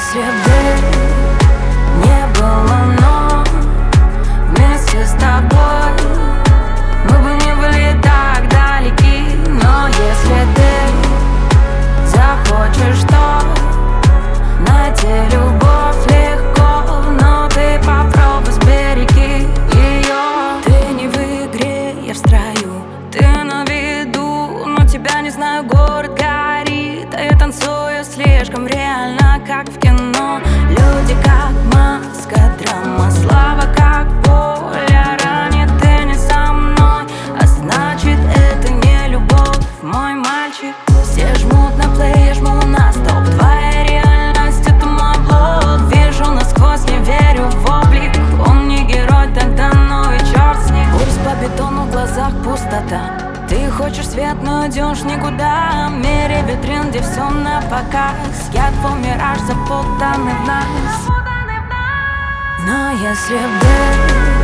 если бы не было ночь вместе с тобой, мы бы не были так далеки. Но если ты захочешь, то найти любовь легко, но ты попробуй сбереги ее. Ты не в игре, я в строю, ты на виду, но тебя не знаю, город горит, а я танцую слишком реально, как в кино. Люди как маска, драма, слава как поле ранит. Ты не со мной, а значит это не любовь, мой мальчик. Все жмут на плей, я жму на стоп. Твоя реальность — это мой блог. Вижу насквозь, не верю в облик. Он не герой, тогда ну и черт с ним. Курс по бетону, в глазах пустота. Ты хочешь свет, но идешь никуда. В мире витрин, где все на показ. Я твой мираж, запутанный в нас. Но если бы